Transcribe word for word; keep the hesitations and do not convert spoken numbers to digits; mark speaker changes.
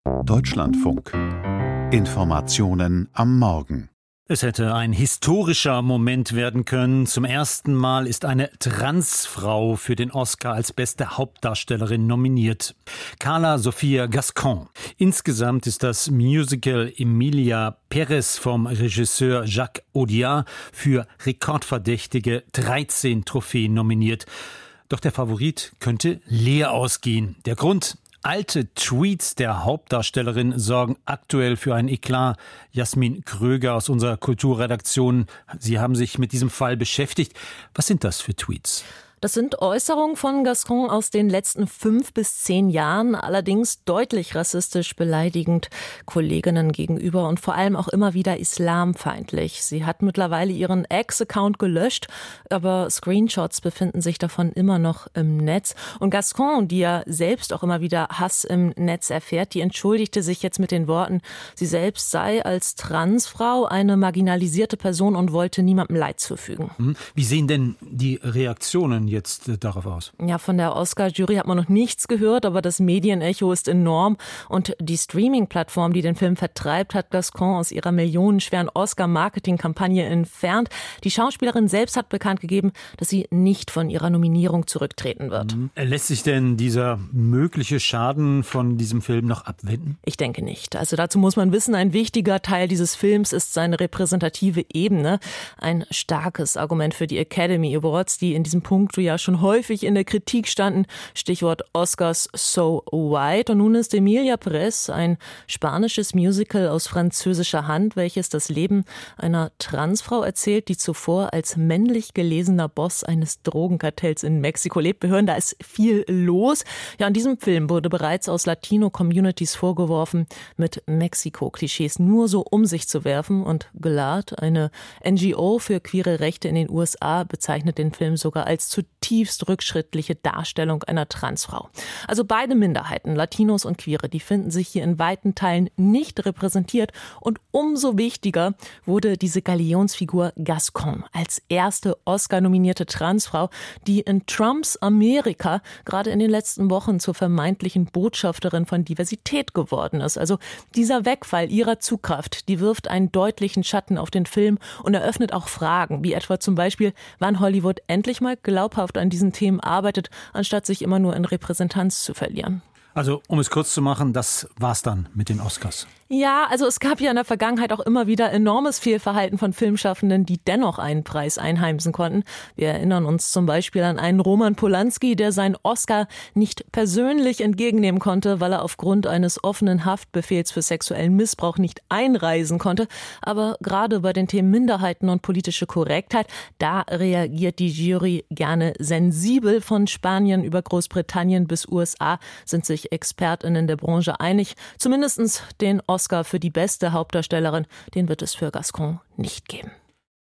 Speaker 1: Deutschlandfunk. Informationen am Morgen.
Speaker 2: Es hätte ein historischer Moment werden können. Zum ersten Mal ist eine Transfrau für den Oscar als beste Hauptdarstellerin nominiert. Carla Sofia Gascón. Insgesamt ist das Musical Emilia Pérez vom Regisseur Jacques Audiard für rekordverdächtige dreizehn Trophäen nominiert. Doch der Favorit könnte leer ausgehen. Der Grund: alte Tweets der Hauptdarstellerin sorgen aktuell für einen Eklat. Jasmin Kröger aus unserer Kulturredaktion, Sie haben sich mit diesem Fall beschäftigt. Was sind das für Tweets?
Speaker 3: Das sind Äußerungen von Gascón aus den letzten fünf bis zehn Jahren, allerdings deutlich rassistisch beleidigend Kolleginnen gegenüber und vor allem auch immer wieder islamfeindlich. Sie hat mittlerweile ihren Ex-Account gelöscht, aber Screenshots befinden sich davon immer noch im Netz. Und Gascón, die ja selbst auch immer wieder Hass im Netz erfährt, die entschuldigte sich jetzt mit den Worten, sie selbst sei als Transfrau eine marginalisierte Person und wollte niemandem Leid zufügen.
Speaker 2: Wie sehen denn die Reaktionen jetzt äh, darauf aus?
Speaker 3: Ja, von der Oscar-Jury hat man noch nichts gehört, aber das Medienecho ist enorm. Und die Streaming-Plattform, die den Film vertreibt, hat Gascón aus ihrer millionenschweren Oscar-Marketing-Kampagne entfernt. Die Schauspielerin selbst hat bekannt gegeben, dass sie nicht von ihrer Nominierung zurücktreten wird.
Speaker 2: Mhm. Lässt sich denn dieser mögliche Schaden von diesem Film noch abwenden?
Speaker 3: Ich denke nicht. Also dazu muss man wissen, ein wichtiger Teil dieses Films ist seine repräsentative Ebene. Ein starkes Argument für die Academy Awards, die in diesem Punkt ja schon häufig in der Kritik standen. Stichwort Oscars so white. Und nun ist Emilia Pérez ein spanisches Musical aus französischer Hand, welches das Leben einer Transfrau erzählt, die zuvor als männlich gelesener Boss eines Drogenkartells in Mexiko lebt. Wir hören, da ist viel los. Ja, in diesem Film wurde bereits aus Latino-Communities vorgeworfen, mit Mexiko-Klischees nur so um sich zu werfen. Und GLAAD, eine N G O für queere Rechte in den U S A, bezeichnet den Film sogar als zutiefst rückschrittliche Darstellung einer Transfrau. Also beide Minderheiten, Latinos und Queere, die finden sich hier in weiten Teilen nicht repräsentiert. Und umso wichtiger wurde diese Galionsfigur Gascón als erste Oscar-nominierte Transfrau, die in Trumps Amerika gerade in den letzten Wochen zur vermeintlichen Botschafterin von Diversität geworden ist. Also dieser Wegfall ihrer Zugkraft, die wirft einen deutlichen Schatten auf den Film und eröffnet auch Fragen, wie etwa zum Beispiel, wann Hollywood endlich mal glaubhaft an diesen Themen arbeitet, anstatt sich immer nur in Repräsentanz zu verlieren.
Speaker 2: Also, um es kurz zu machen, das war's dann mit den Oscars.
Speaker 3: Ja, also es gab ja in der Vergangenheit auch immer wieder enormes Fehlverhalten von Filmschaffenden, die dennoch einen Preis einheimsen konnten. Wir erinnern uns zum Beispiel an einen Roman Polanski, der seinen Oscar nicht persönlich entgegennehmen konnte, weil er aufgrund eines offenen Haftbefehls für sexuellen Missbrauch nicht einreisen konnte. Aber gerade bei den Themen Minderheiten und politische Korrektheit, da reagiert die Jury gerne sensibel. Von Spanien über Großbritannien bis U S A sind sich ExpertInnen der Branche einig. Zumindest den Oscar für die beste Hauptdarstellerin, den wird es für Gascón nicht geben.